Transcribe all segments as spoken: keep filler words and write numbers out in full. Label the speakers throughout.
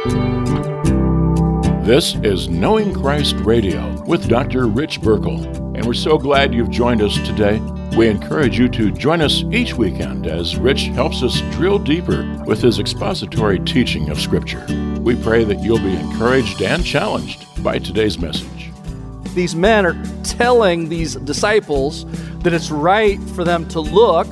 Speaker 1: This is Knowing Christ Radio with Doctor Rich Burkle, and we're so glad you've joined us today. We encourage you to join us each weekend as Rich helps us drill deeper with his expository teaching of Scripture. We pray that you'll be encouraged and challenged by today's message.
Speaker 2: These men are telling these disciples that it's right for them to look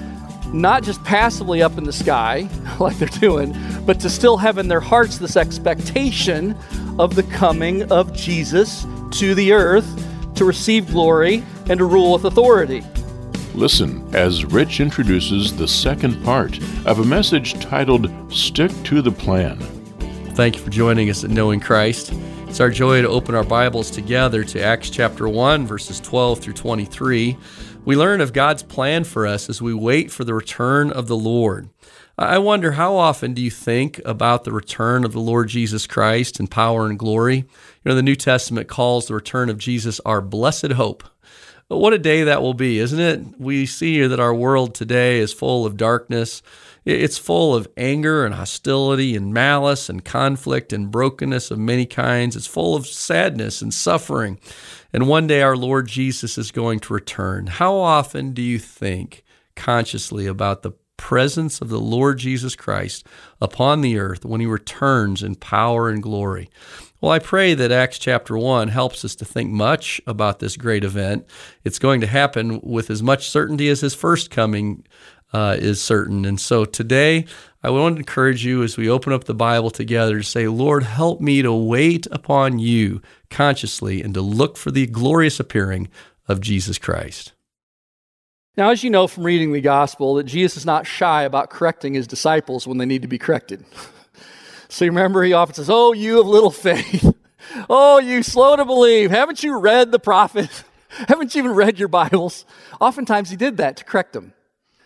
Speaker 2: not just passively up in the sky like they're doing, but to still have in their hearts this expectation of the coming of Jesus to the earth to receive glory and to rule with authority.
Speaker 1: Listen as Rich introduces the second part of a message titled, Stick to the Plan.
Speaker 3: Thank you for joining us at Knowing Christ. It's our joy to open our Bibles together to Acts chapter one, verses twelve through twenty-three. We learn of God's plan for us as we wait for the return of the Lord. I wonder, how often do you think about the return of the Lord Jesus Christ in power and glory? You know, the New Testament calls the return of Jesus our blessed hope. But what a day that will be, isn't it? We see that our world today is full of darkness. It's full of anger and hostility and malice and conflict and brokenness of many kinds. It's full of sadness and suffering. And one day our Lord Jesus is going to return. How often do you think consciously about the presence of the Lord Jesus Christ upon the earth when he returns in power and glory? Well, I pray that Acts chapter one helps us to think much about this great event. It's going to happen with as much certainty as his first coming uh, is certain. And so today, I want to encourage you as we open up the Bible together to say, Lord, help me to wait upon you consciously and to look for the glorious appearing of Jesus Christ.
Speaker 2: Now, as you know from reading the gospel, that Jesus is not shy about correcting his disciples when they need to be corrected. So you remember he often says, oh, you of little faith. Oh, you slow to believe. Haven't you read the prophet? Haven't you even read your Bibles? Oftentimes he did that to correct them.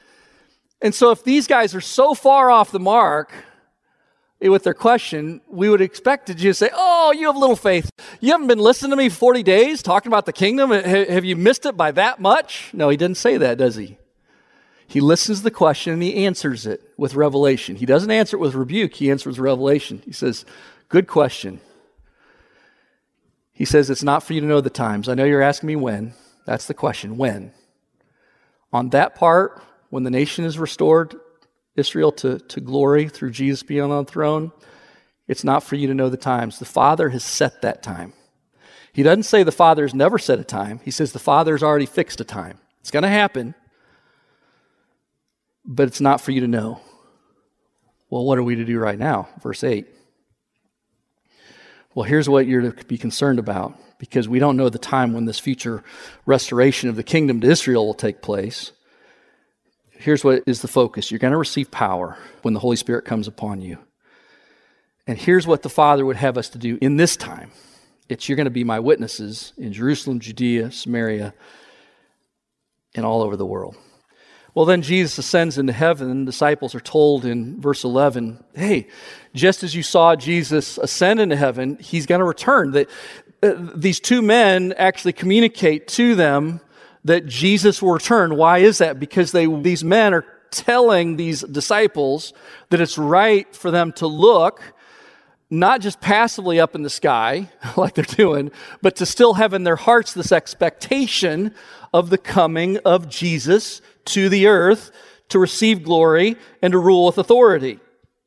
Speaker 2: And so if these guys are so far off the mark with their question, we would expect Jesus to say, oh, you have little faith. You haven't been listening to me for forty days talking about the kingdom? Have you missed it by that much? No, he didn't say that, does he? He listens to the question and he answers it with revelation. He doesn't answer it with rebuke. He answers with revelation. He says, good question. He says, it's not for you to know the times. I know you're asking me when. That's the question, when? On that part, when the nation is restored, Israel to, to glory through Jesus being on the throne, it's not for you to know the times. The Father has set that time. He doesn't say the Father has never set a time. He says the Father has already fixed a time. It's going to happen, but it's not for you to know. Well, what are we to do right now? Verse eight. Well, here's what you're to be concerned about, because we don't know the time when this future restoration of the kingdom to Israel will take place. Here's what is the focus. You're going to receive power when the Holy Spirit comes upon you. And here's what the Father would have us to do in this time. It's you're going to be my witnesses in Jerusalem, Judea, Samaria, and all over the world. Well, then Jesus ascends into heaven, and the disciples are told in verse eleven, hey, just as you saw Jesus ascend into heaven, he's going to return. That uh, these two men actually communicate to them that Jesus will return. Why is that? Because they these men are telling these disciples that it's right for them to look not just passively up in the sky like they're doing, but to still have in their hearts this expectation of the coming of Jesus to the earth to receive glory and to rule with authority.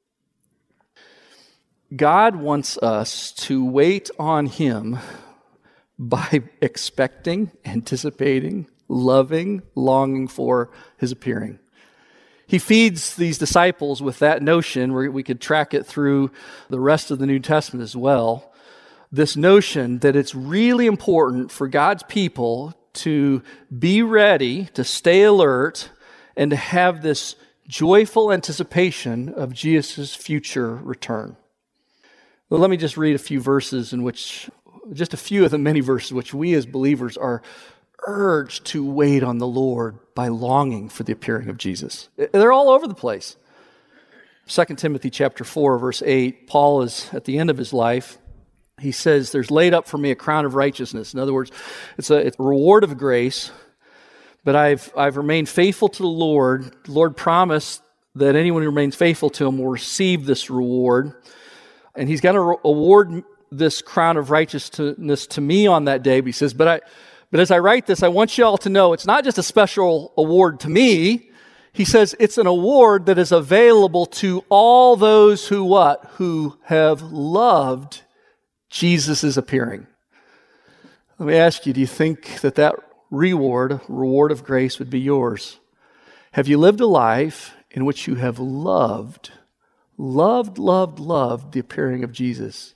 Speaker 2: God wants us to wait on him by expecting, anticipating, loving, longing for his appearing. He feeds these disciples with that notion, where we could track it through the rest of the New Testament as well, this notion that it's really important for God's people to be ready, to stay alert, and to have this joyful anticipation of Jesus' future return. Well, let me just read a few verses in which, just a few of the many verses which we as believers are urged to wait on the Lord by longing for the appearing of Jesus. They're all over the place. Second Timothy chapter four, verse eight, Paul is at the end of his life. He says, there's laid up for me a crown of righteousness. In other words, it's a, it's a reward of grace, but I've, I've remained faithful to the Lord. The Lord promised that anyone who remains faithful to him will receive this reward. and he's going to award this crown of righteousness to me on that day. But he says, but I, but as I write this, I want you all to know it's not just a special award to me. He says it's an award that is available to all those who what? Who have loved Jesus' appearing. Let me ask you, do you think that that reward, reward of grace would be yours? Have you lived a life in which you have loved, loved, loved, loved the appearing of Jesus?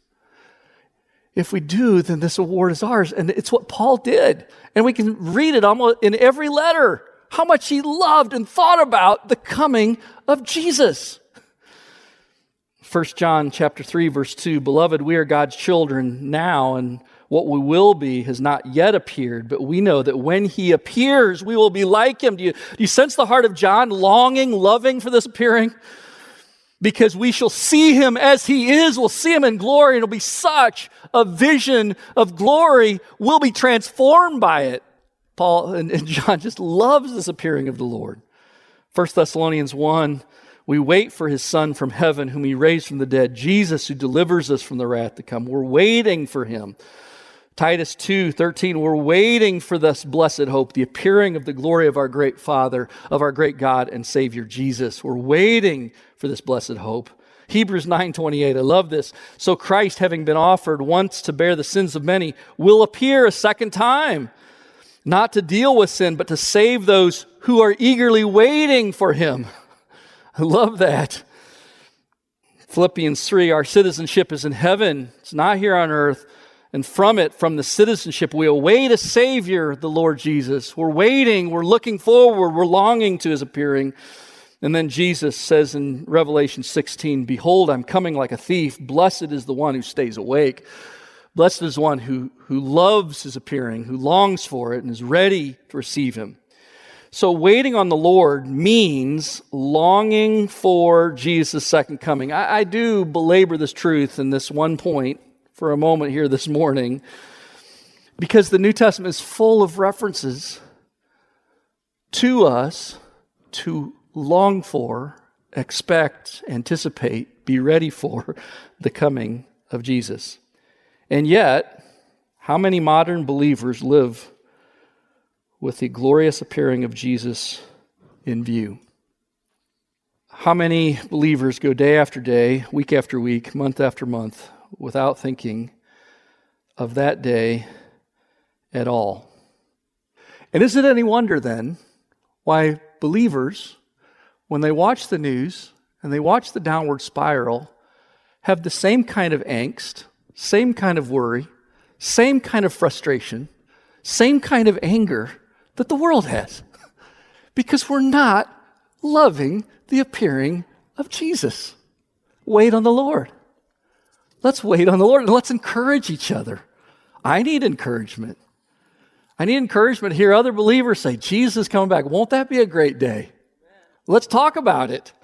Speaker 2: If we do, then this award is ours. And it's what Paul did. And we can read it almost in every letter, how much he loved and thought about the coming of Jesus. First John chapter three, verse two, Beloved, we are God's children now, and what we will be has not yet appeared, but we know that when he appears, we will be like him. Do you, do you sense the heart of John longing, loving for this appearing? Because we shall see him as he is. We'll see him in glory, and it'll be such a vision of glory. We'll be transformed by it. Paul and, and John just loves this appearing of the Lord. First Thessalonians one, we wait for his Son from heaven, whom he raised from the dead, Jesus, who delivers us from the wrath to come. We're waiting for him. Titus two thirteen, we're waiting for this blessed hope, the appearing of the glory of our great Father, of our great God and Savior Jesus. We're waiting for this blessed hope. Hebrews nine twenty-eight, I love this. So Christ, having been offered once to bear the sins of many, will appear a second time, not to deal with sin, but to save those who are eagerly waiting for him. I love that. Philippians three, our citizenship is in heaven. It's not here on earth. And from it, from the citizenship, we await a Savior, the Lord Jesus. We're waiting, we're looking forward, we're longing to his appearing. And then Jesus says in Revelation sixteen, Behold, I'm coming like a thief. Blessed is the one who stays awake. Blessed is the one who, who loves his appearing, who longs for it, and is ready to receive him. So waiting on the Lord means longing for Jesus' second coming. I, I do belabor this truth in this one point for a moment here this morning, because the New Testament is full of references to us to long for, expect, anticipate, be ready for the coming of Jesus. And yet, how many modern believers live with the glorious appearing of Jesus in view? How many believers go day after day, week after week, month after month, without thinking of that day at all? And is it any wonder then why believers, when they watch the news and they watch the downward spiral, have the same kind of angst, same kind of worry, same kind of frustration, same kind of anger that the world has? Because we're not loving the appearing of Jesus. Wait on the Lord. Let's wait on the Lord and let's encourage each other. I need encouragement. I need encouragement to hear other believers say, Jesus is coming back. Won't that be a great day? Let's talk about it.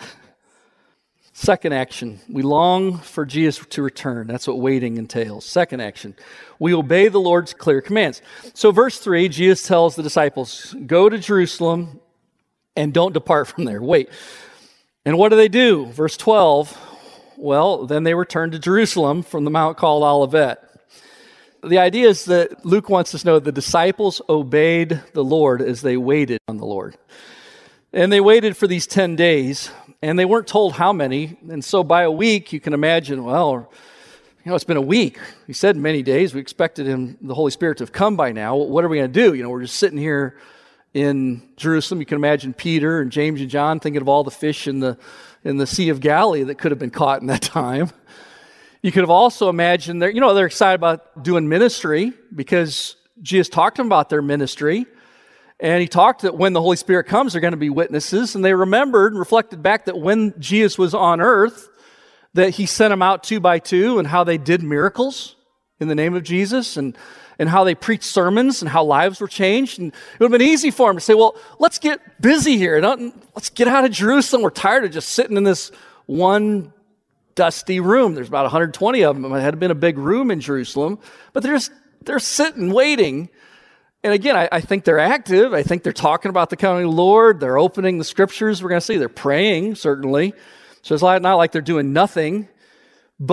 Speaker 2: Second action, we long for Jesus to return. That's what waiting entails. Second action, we obey the Lord's clear commands. So verse three, Jesus tells the disciples, go to Jerusalem and don't depart from there. Wait. And what do they do? Verse twelve, well, then they returned to Jerusalem from the mount called Olivet. The idea is that Luke wants us to know the disciples obeyed the Lord as they waited on the Lord. And they waited for these ten days, and they weren't told how many. And so by a week, you can imagine, well, you know, it's been a week. He said many days. We expected him, the Holy Spirit, to have come by now. What are we going to do? You know, we're just sitting here in Jerusalem. You can imagine Peter and James and John thinking of all the fish in the in the Sea of Galilee that could have been caught in that time. You could have also imagined, they're, you know, they're excited about doing ministry because Jesus talked to them about their ministry. And he talked that when the Holy Spirit comes, they're going to be witnesses. And they remembered and reflected back that when Jesus was on earth, that he sent them out two by two and how they did miracles in the name of Jesus and, and how they preached sermons and how lives were changed. And it would have been easy for them to say, well, let's get busy here. Let's get out of Jerusalem. We're tired of just sitting in this one dusty room. There's about one hundred twenty of them. It had been a big room in Jerusalem, but they're just, they're sitting, waiting. And again, I, I think they're active. I think they're talking about the coming of the Lord. They're opening the scriptures. We're going to see they're praying, certainly. So it's not like they're doing nothing, but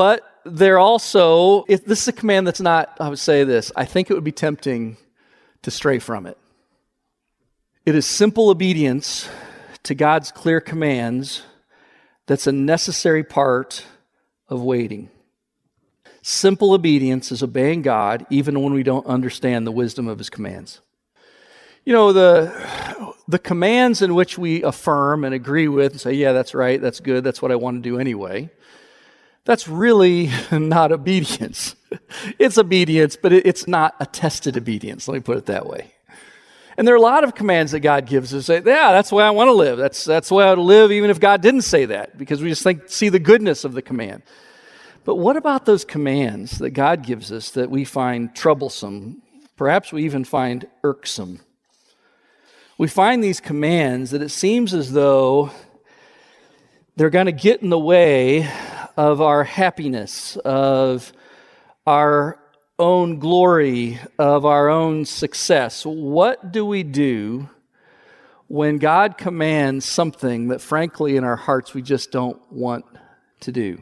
Speaker 2: they're also, if this is a command that's not, I would say this, I think it would be tempting to stray from it. It is simple obedience to God's clear commands that's a necessary part of waiting. Simple obedience is obeying God even when we don't understand the wisdom of His commands. You know, the, the commands in which we affirm and agree with and say, yeah, that's right, that's good, that's what I want to do anyway, that's really not obedience. It's obedience, but it's not a tested obedience, let me put it that way. And there are a lot of commands that God gives us. Say, yeah, that's the way I want to live. That's that's the way I would live even if God didn't say that, because we just think see the goodness of the command. But what about those commands that God gives us that we find troublesome? Perhaps we even find irksome. We find these commands that it seems as though they're going to get in the way of our happiness, of our own glory, of our own success. What do we do when God commands something that frankly in our hearts we just don't want to do?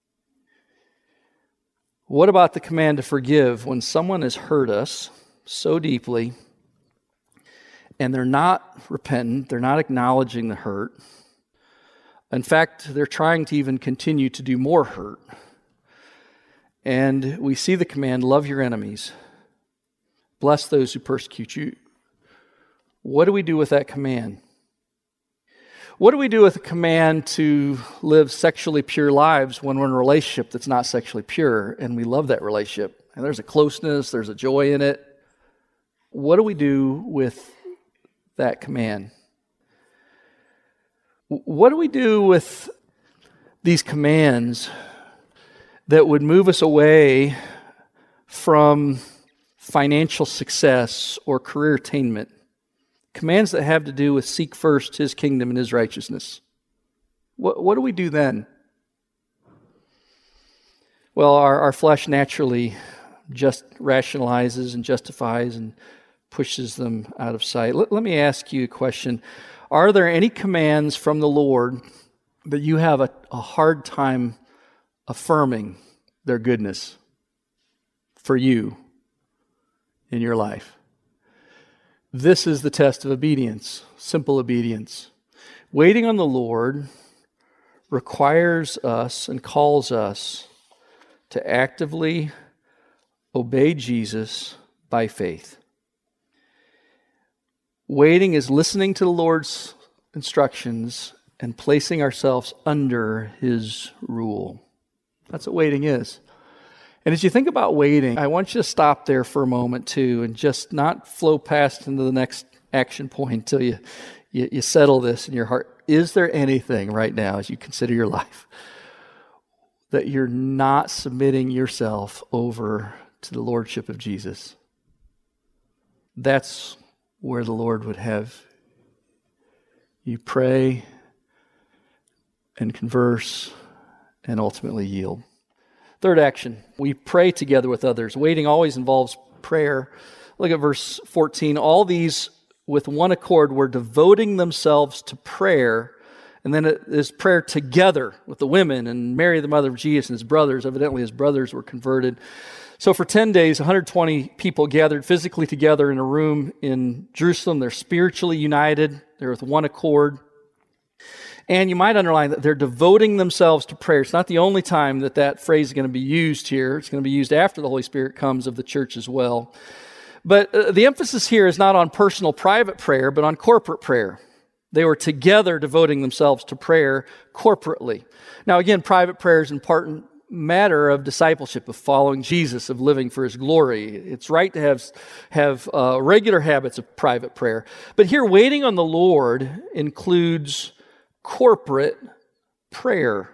Speaker 2: What about the command to forgive when someone has hurt us so deeply and they're not repentant, they're not acknowledging the hurt? In fact, they're trying to even continue to do more hurt. And we see the command, love your enemies, bless those who persecute you. What do we do with that command? What do we do with the command to live sexually pure lives when we're in a relationship that's not sexually pure and we love that relationship? And there's a closeness, there's a joy in it. What do we do with that command? What do we do with these commands that would move us away from financial success or career attainment? Commands that have to do with seek first His kingdom and His righteousness. What, what do we do then? Well, our, our flesh naturally just rationalizes and justifies and pushes them out of sight. Let, let me ask you a question. Are there any commands from the Lord that you have a, a hard time affirming their goodness for you in your life? This is the test of obedience, simple obedience. Waiting on the Lord requires us and calls us to actively obey Jesus by faith. Waiting is listening to the Lord's instructions and placing ourselves under His rule. That's what waiting is. And as you think about waiting, I want you to stop there for a moment too and just not flow past into the next action point until you, you, you settle this in your heart. Is there anything right now as you consider your life that you're not submitting yourself over to the Lordship of Jesus? That's where the Lord would have you pray and converse and ultimately yield. Third action, we pray together with others. Waiting always involves prayer. Look at verse fourteen. All these with one accord were devoting themselves to prayer. And then it is prayer together with the women and Mary, the mother of Jesus, and his brothers. Evidently his brothers were converted. So for ten days, one hundred twenty people gathered physically together in a room in Jerusalem. They're spiritually united. They're with one accord. And you might underline that they're devoting themselves to prayer. It's not the only time that that phrase is going to be used here. It's going to be used after the Holy Spirit comes of the church as well. But uh, the emphasis here is not on personal private prayer, but on corporate prayer. They were together devoting themselves to prayer corporately. Now again, private prayer is an important matter of discipleship, of following Jesus, of living for His glory. It's right to have, have uh, regular habits of private prayer. But here, waiting on the Lord includes corporate prayer.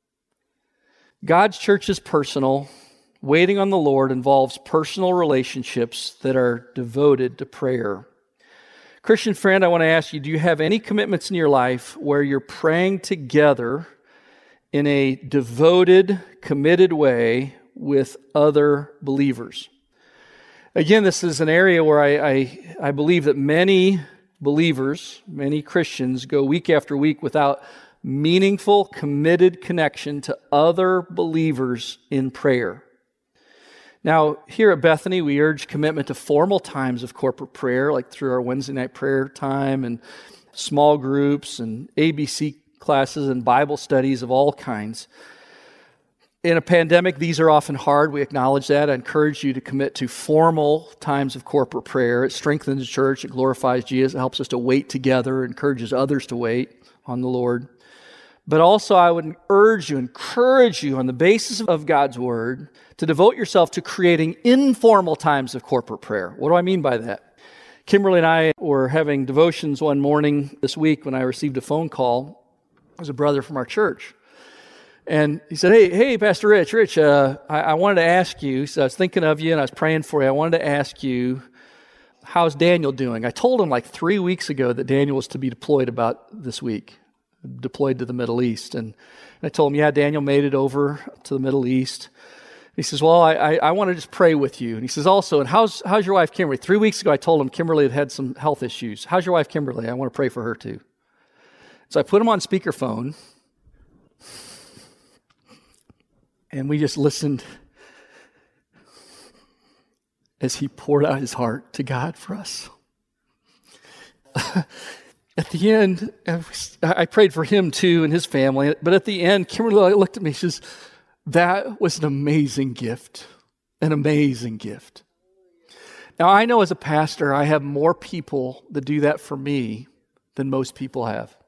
Speaker 2: God's church is personal. Waiting on the Lord involves personal relationships that are devoted to prayer. Christian friend, I want to ask you, do you have any commitments in your life where you're praying together in a devoted, committed way with other believers? Again, this is an area where I, I, I believe that many believers, many Christians, go week after week without meaningful, committed connection to other believers in prayer. Now, here at Bethany, we urge commitment to formal times of corporate prayer, like through our Wednesday night prayer time and small groups and A B C classes and Bible studies of all kinds. In a pandemic, these are often hard. We acknowledge that. I encourage you to commit to formal times of corporate prayer. It strengthens the church. It glorifies Jesus. It helps us to wait together. It encourages others to wait on the Lord. But also, I would urge you, encourage you on the basis of God's Word to devote yourself to creating informal times of corporate prayer. What do I mean by that? Kimberly and I were having devotions one morning this week when I received a phone call. It was a brother from our church. And he said, hey, hey, Pastor Rich, Rich, uh, I, I wanted to ask you, so I was thinking of you and I was praying for you. I wanted to ask you, how's Daniel doing? I told him like three weeks ago that Daniel was to be deployed about this week. Deployed to the Middle East. And I told him, yeah, Daniel made it over to the Middle East. He says, well, I, I, I want to just pray with you. And he says, also, and how's how's your wife, Kimberly? Three weeks ago, I told him Kimberly had had some health issues. How's your wife, Kimberly? I want to pray for her too. So I put him on speakerphone, and we just listened as he poured out his heart to God for us. At the end, I prayed for him too and his family, but at the end, Kimberly looked at me, she says, that was an amazing gift, an amazing gift. Now, I know as a pastor, I have more people that do that for me than most people have.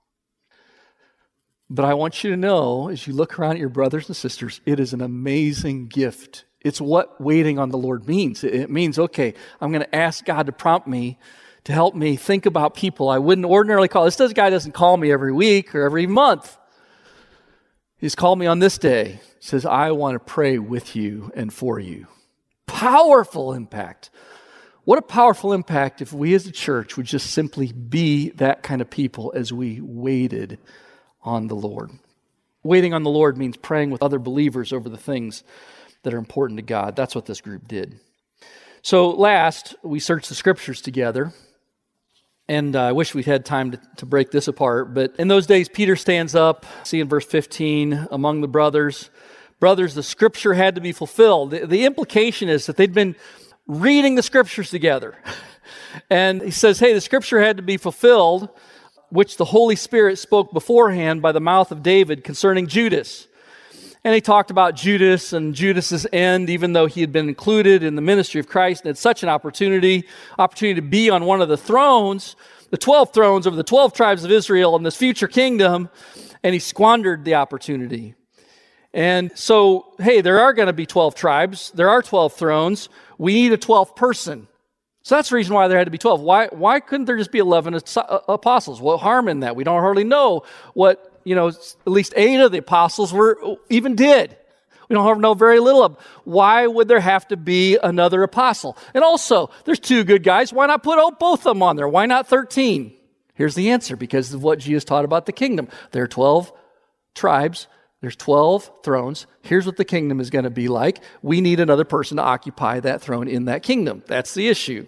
Speaker 2: But I want you to know, as you look around at your brothers and sisters, it is an amazing gift. It's what waiting on the Lord means. It means, okay, I'm going to ask God to prompt me to help me think about people I wouldn't ordinarily call. This guy doesn't call me every week or every month. He's called me on this day. He says, I want to pray with you and for you. Powerful impact. What a powerful impact if we as a church would just simply be that kind of people as we waited on the Lord. Waiting on the Lord means praying with other believers over the things that are important to God. That's what this group did. So last, we searched the scriptures together. And uh, I wish we had time to, to break this apart. But in those days, Peter stands up, see in verse fifteen, among the brothers. Brothers, the scripture had to be fulfilled. The, the implication is that they'd been reading the scriptures together. And he says, hey, the scripture had to be fulfilled, which the Holy Spirit spoke beforehand by the mouth of David concerning Judas. And he talked about Judas and Judas's end, even though he had been included in the ministry of Christ and had such an opportunity, opportunity to be on one of the thrones, the twelve thrones over the twelve tribes of Israel in this future kingdom, and he squandered the opportunity. And so, hey, there are going to be twelve tribes. There are twelve thrones. We need a twelfth person. So that's the reason why there had to be twelve. Why, why couldn't there just be eleven apostles? What harm in that? We don't hardly know what, you know, at least eight of the apostles were even did. We don't know very little of them. Why would there have to be another apostle? And also, there's two good guys. Why not put both of them on there? Why not thirteen? Here's the answer, because of what Jesus taught about the kingdom. There are twelve tribes. There's twelve thrones. Here's what the kingdom is going to be like. We need another person to occupy that throne in that kingdom. That's the issue.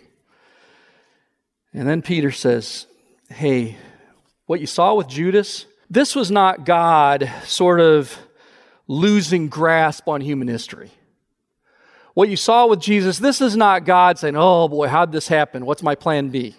Speaker 2: And then Peter says, hey, what you saw with Judas, this was not God sort of losing grasp on human history. What you saw with Jesus, this is not God saying, oh boy, how'd this happen? What's my plan B?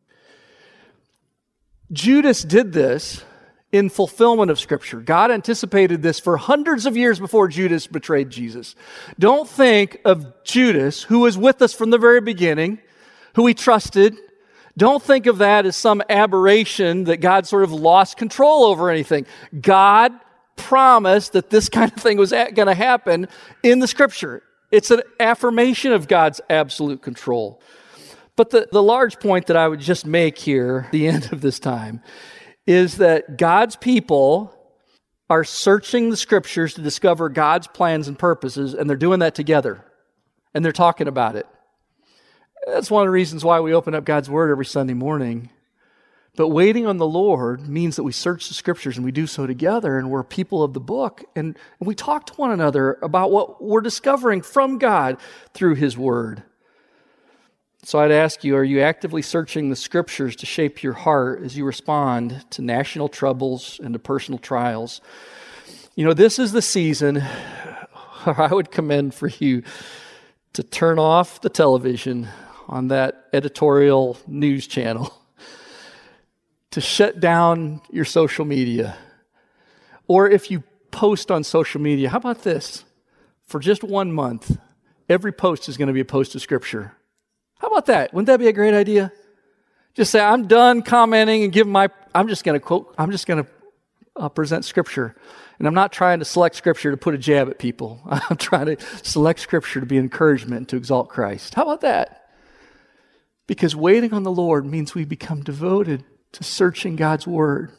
Speaker 2: Judas did this in fulfillment of Scripture. God anticipated this for hundreds of years before Judas betrayed Jesus. Don't think of Judas, who was with us from the very beginning, who we trusted. Don't think of that as some aberration that God sort of lost control over anything. God promised that this kind of thing was going to happen in the Scripture. It's an affirmation of God's absolute control. But the, the large point that I would just make here at the end of this time is that God's people are searching the Scriptures to discover God's plans and purposes, and they're doing that together, and they're talking about it. That's one of the reasons why we open up God's Word every Sunday morning. But waiting on the Lord means that we search the Scriptures, and we do so together, and we're people of the book, and, and we talk to one another about what we're discovering from God through His Word. So I'd ask you, are you actively searching the Scriptures to shape your heart as you respond to national troubles and to personal trials? You know, this is the season where I would commend for you to turn off the television on that editorial news channel, to shut down your social media. Or if you post on social media, how about this? For just one month, every post is going to be a post of Scripture. How about that? Wouldn't that be a great idea? Just say, I'm done commenting and giving my, I'm just going to quote, I'm just going to uh, present Scripture. And I'm not trying to select Scripture to put a jab at people. I'm trying to select Scripture to be encouragement and to exalt Christ. How about that? Because waiting on the Lord means we become devoted to searching God's Word.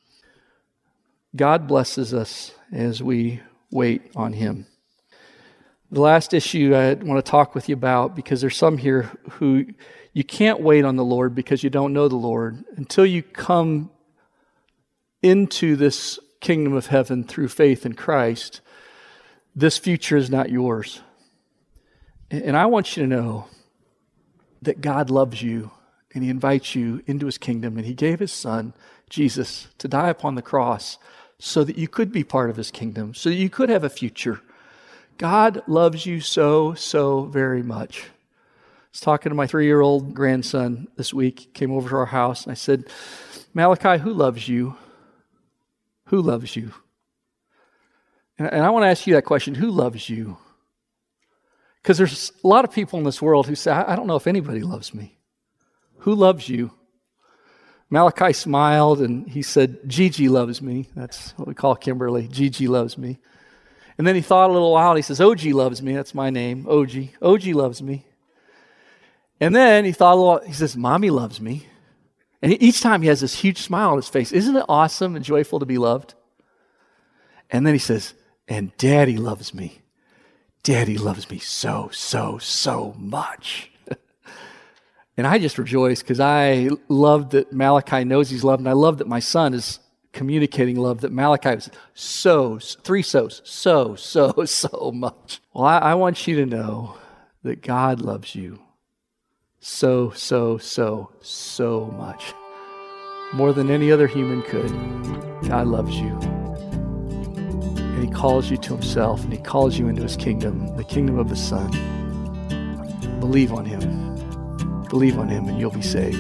Speaker 2: God blesses us as we wait on Him. The last issue I want to talk with you about, because there's some here who you can't wait on the Lord because you don't know the Lord until you come into this kingdom of heaven through faith in Christ. This future is not yours. And I want you to know that God loves you and He invites you into His kingdom, and He gave His Son, Jesus, to die upon the cross so that you could be part of His kingdom, so that you could have a future. God loves you so, so very much. I was talking to my three-year-old grandson this week. He came over to our house, and I said, Malachi, who loves you? Who loves you? And, and I want to ask you that question, who loves you? Because there's a lot of people in this world who say, I, I don't know if anybody loves me. Who loves you? Malachi smiled, and he said, Gigi loves me. That's what we call Kimberly. Gigi loves me. And then he thought a little while, and he says, O G loves me. That's my name, O G. O G loves me. And then he thought a little, he says, Mommy loves me. And he, each time he has this huge smile on his face. Isn't it awesome and joyful to be loved? And then he says, and Daddy loves me. Daddy loves me so, so, so much. And I just rejoice because I love that Malachi knows he's loved, and I love that my son is communicating love, that Malachi was so, three so's, so, so, so much. Well, I, I want you to know that God loves you so, so, so, so much. More than any other human could. God loves you. And He calls you to Himself, and He calls you into His kingdom, the kingdom of His Son. Believe on Him. Believe on Him, and you'll be saved.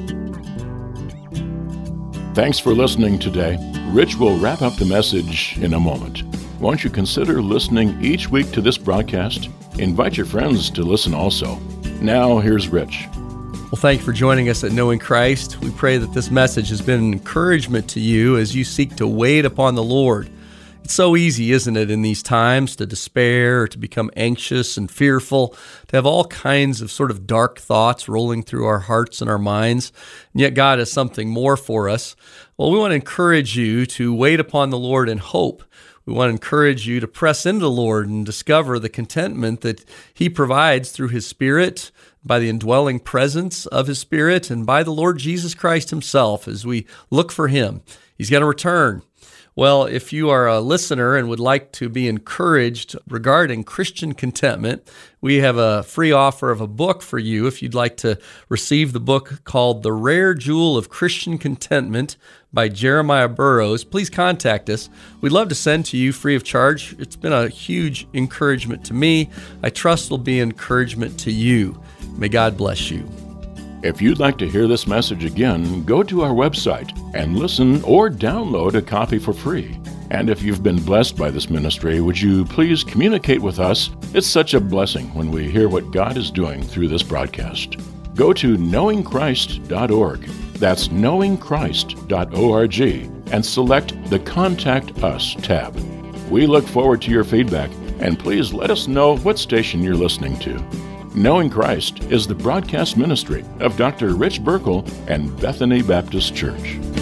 Speaker 1: Thanks for listening today. Rich will wrap up the message in a moment. Won't you consider listening each week to this broadcast? Invite your friends to listen also. Now, here's Rich.
Speaker 3: Well, thank you for joining us at Knowing Christ. We pray that this message has been an encouragement to you as you seek to wait upon the Lord. It's so easy, isn't it, in these times to despair or to become anxious and fearful, to have all kinds of sort of dark thoughts rolling through our hearts and our minds, and yet God has something more for us. Well, we want to encourage you to wait upon the Lord in hope. We want to encourage you to press into the Lord and discover the contentment that He provides through His Spirit, by the indwelling presence of His Spirit, and by the Lord Jesus Christ Himself as we look for Him. He's going to return. Well, if you are a listener and would like to be encouraged regarding Christian contentment, we have a free offer of a book for you if you'd like to receive the book called The Rare Jewel of Christian Contentment by Jeremiah Burroughs. Please contact us. We'd love to send to you free of charge. It's been a huge encouragement to me. I trust it'll be encouragement to you. May God bless you.
Speaker 1: If you'd like to hear this message again, go to our website and listen or download a copy for free. And if you've been blessed by this ministry, would you please communicate with us? It's such a blessing when we hear what God is doing through this broadcast. Go to knowing christ dot org. That's knowing christ dot org and select the Contact Us tab. We look forward to your feedback, and please let us know what station you're listening to. Knowing Christ is the broadcast ministry of Doctor Rich Burkle and Bethany Baptist Church.